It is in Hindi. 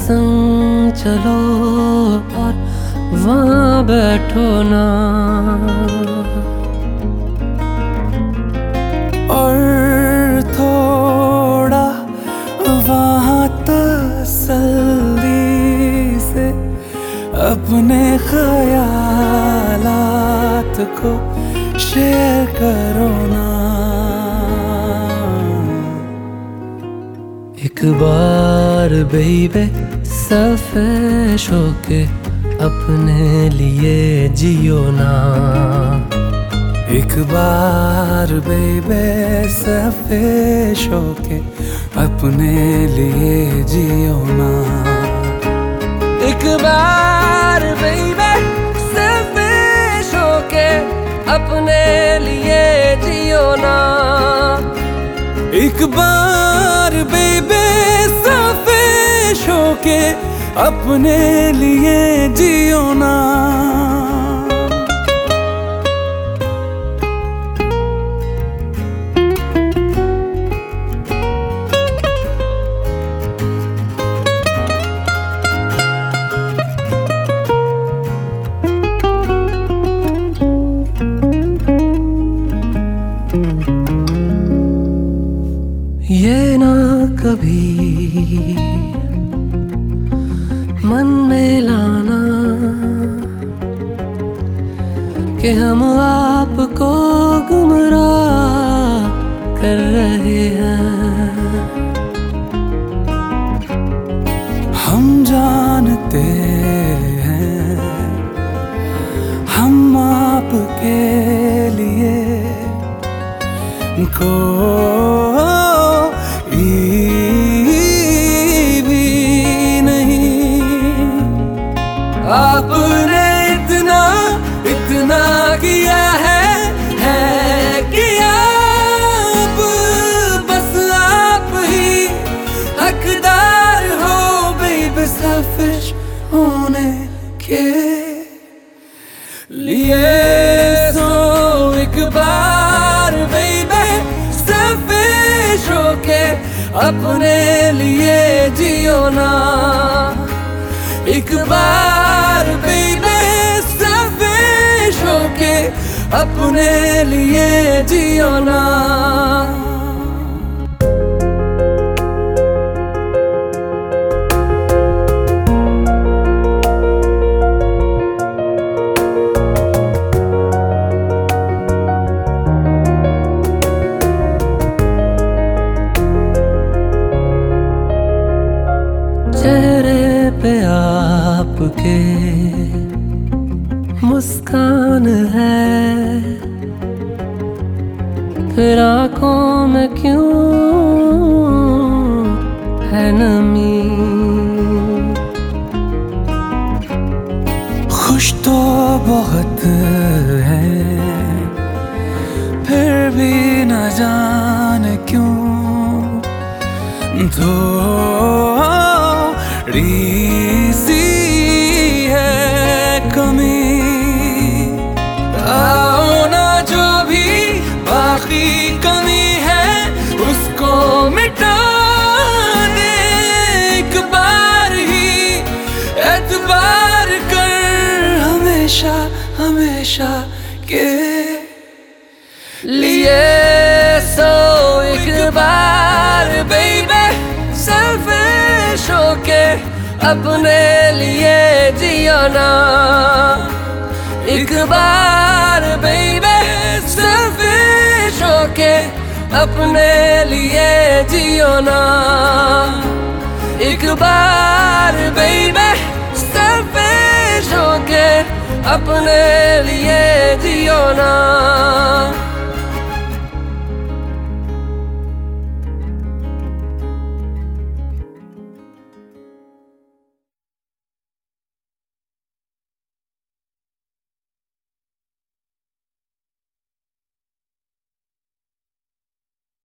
संग चलो और वहाँ बैठो ना, और थोड़ा वहाँ तसल्ली से अपने ख्यालात को शेयर करो ना। एक बार बेबे सेल्फिश होके अपने लिए जियो ना, एक बार बेबे सेल्फिश होके अपने लिए जियो ना। एक बार बेबे सेल्फिश होके अपने लिए जियो ना, एक बार बेबे सेल्फिश होके अपने लिए जियो ना। ये ना कभी मन में लाना कि हम आपको गुमराह कर रहे हैं। हम जानते हैं हम आपके लिए कोई भी नहीं। आपने इतना इतना किया है किया, अब बस आप ही हकदार हो बेबी सेल्फिश होने के लिए। सो एक बार बेबी सेल्फिश होके अपने लिए जियो ना, एक बार बेबी सेल्फिश होके अपने लिए जियो ना। चेहरे पे आपके मुस्कान है, फिर आँखों में क्यों है नमी। खुश तो बहुत है फिर भी न जाने क्यों थोड़ी सी है कमी। आओ ना जो भी बाकी कमी है उसको मिटा दे, एक बार ही एतबार कर हमेशा हमेशा के लिए। सो एक बार बेबी सेल्फिश होके अपने लिए जियो ना, एक बार बेबी सेल्फिश होके अपने लिए जियो ना, एक बार बेबी सेल्फिश होके अपने लिए जियो ना।